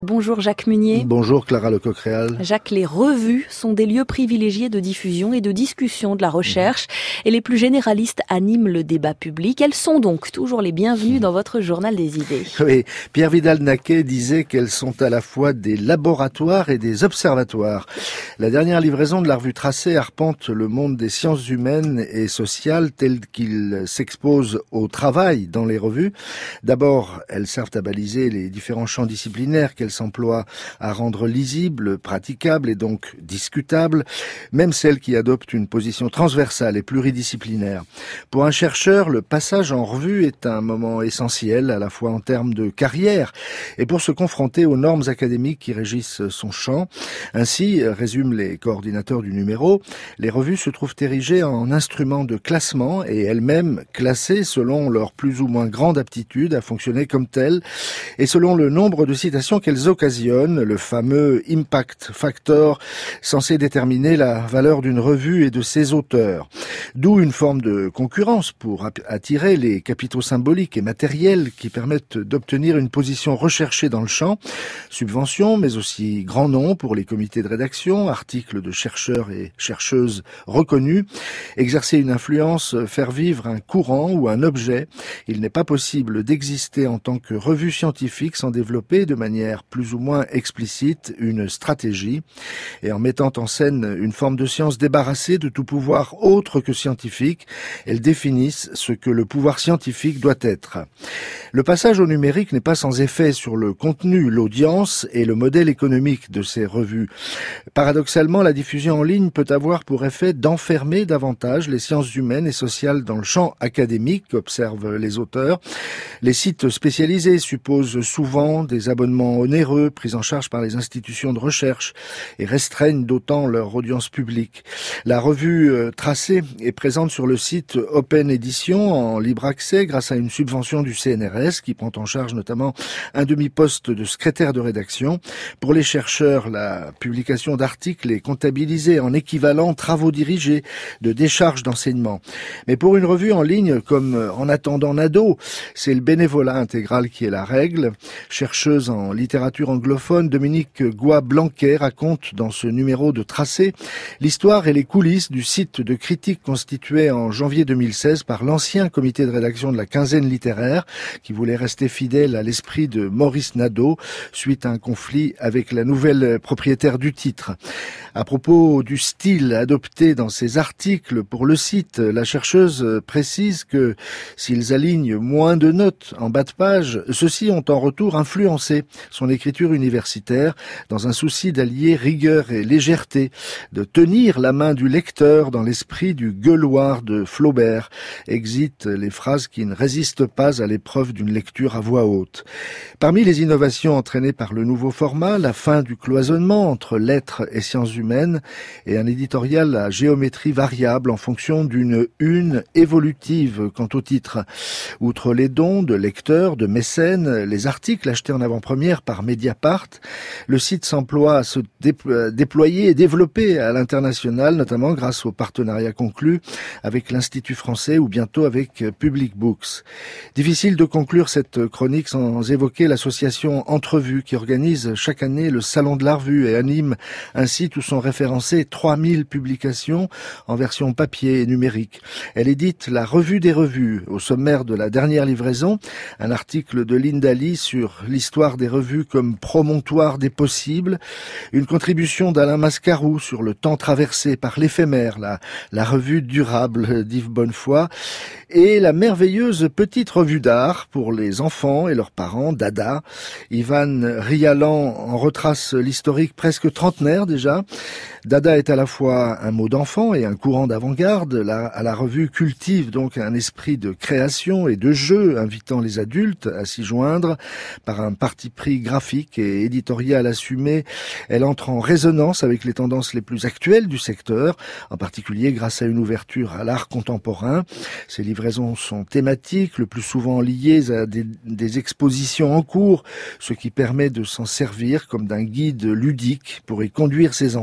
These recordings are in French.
Bonjour Jacques Munier. Bonjour Clara Lecoq-Réal. Jacques, les revues sont des lieux privilégiés de diffusion et de discussion de la recherche et les plus généralistes animent le débat public. Elles sont donc toujours les bienvenues dans votre journal des idées. Oui, Pierre Vidal-Naquet disait qu'elles sont à la fois des laboratoires et des observatoires. La dernière livraison de la revue Tracé arpente le monde des sciences humaines et sociales tel qu'il s'expose au travail dans les revues. D'abord, elles servent à baliser les différents champs disciplinaires qu'elles s'emploie à rendre lisible, praticable et donc discutable, même celles qui adoptent une position transversale et pluridisciplinaire. Pour un chercheur, le passage en revue est un moment essentiel, à la fois en termes de carrière et pour se confronter aux normes académiques qui régissent son champ. Ainsi, résument les coordinateurs du numéro, les revues se trouvent érigées en instruments de classement et elles-mêmes classées selon leur plus ou moins grande aptitude à fonctionner comme telles et selon le nombre de citations qu'elles occasionnent, le fameux impact factor censé déterminer la valeur d'une revue et de ses auteurs. D'où une forme de concurrence pour attirer les capitaux symboliques et matériels qui permettent d'obtenir une position recherchée dans le champ. Subventions, mais aussi grands noms pour les comités de rédaction, articles de chercheurs et chercheuses reconnus. Exercer une influence, faire vivre un courant ou un objet. Il n'est pas possible d'exister en tant que revue scientifique sans développer de manière plus ou moins explicite une stratégie et en mettant en scène une forme de science débarrassée de tout pouvoir autre que scientifique, elles définissent ce que le pouvoir scientifique doit être. Le passage au numérique n'est pas sans effet sur le contenu, l'audience et le modèle économique de ces revues. Paradoxalement, la diffusion en ligne peut avoir pour effet d'enfermer davantage les sciences humaines et sociales dans le champ académique, observent les auteurs. Les sites spécialisés supposent souvent des abonnements onéreux, pris en charge par les institutions de recherche et restreignent d'autant leur audience publique. La revue Tracé est présente sur le site Open Edition en libre accès grâce à une subvention du CNRS qui prend en charge notamment un demi-poste de secrétaire de rédaction. Pour les chercheurs, la publication d'articles est comptabilisée en équivalent travaux dirigés de décharges d'enseignement. Mais pour une revue en ligne comme En attendant Nado, c'est le bénévolat intégral qui est la règle. Chercheuse en littérature anglophone, Dominique Goy-Blanquet raconte dans ce numéro de Tracé l'histoire et les coulisses du site de critique constitué en janvier 2016 par l'ancien comité de rédaction de la Quinzaine littéraire qui voulait rester fidèle à l'esprit de Maurice Nadeau suite à un conflit avec la nouvelle propriétaire du titre. À propos du style adopté dans ses articles pour le site, la chercheuse précise que s'ils alignent moins de notes en bas de page, ceux-ci ont en retour influencé son écriture universitaire dans un souci d'allier rigueur et légèreté, de tenir la main du lecteur dans l'esprit du gueuloir de Flaubert. Exit les phrases qui ne résistent pas à l'épreuve d'une lecture à voix haute. Parmi les innovations entraînées par le nouveau format, la fin du cloisonnement entre lettres et sciences humaines et un éditorial à géométrie variable en fonction d'une une évolutive quant au titre. Outre les dons de lecteurs, de mécènes, les articles achetés en avant-première par Mediapart, le site s'emploie à se déployer et développer à l'international, notamment grâce aux partenariats conclus avec l'Institut français ou bientôt avec Public Books. Difficile de conclure cette chronique sans évoquer l'association Entrevues qui organise chaque année le Salon de la Revue et anime un site où sont référencées 3000 publications en version papier et numérique. Elle édite la Revue des revues. Au sommaire de la dernière livraison, un article de Linda Lee sur l'histoire des revues comme promontoire des possibles, une contribution d'Alain Mascarou sur le temps traversé par l'éphémère, la revue durable d'Yves Bonnefoy, et la merveilleuse petite revue d'art pour les enfants et leurs parents, Dada. Ivan Rialan en retrace l'historique presque trentenaire déjà. Dada est à la fois un mot d'enfant et un courant d'avant-garde. La revue cultive donc un esprit de création et de jeu, invitant les adultes à s'y joindre par un parti pris graphique et éditorial assumé. Elle entre en résonance avec les tendances les plus actuelles du secteur, en particulier grâce à une ouverture à l'art contemporain. Ces livraisons sont thématiques, le plus souvent liées à des expositions en cours, ce qui permet de s'en servir comme d'un guide ludique pour y conduire ses enfants.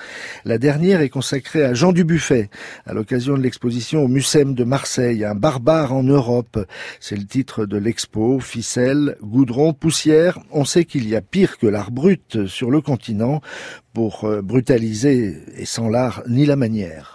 La dernière est consacrée à Jean Dubuffet, à l'occasion de l'exposition au Mucem de Marseille, un barbare en Europe. C'est le titre de l'expo, ficelle, goudron, poussière. On sait qu'il y a pire que l'art brut sur le continent pour brutaliser et sans l'art ni la manière.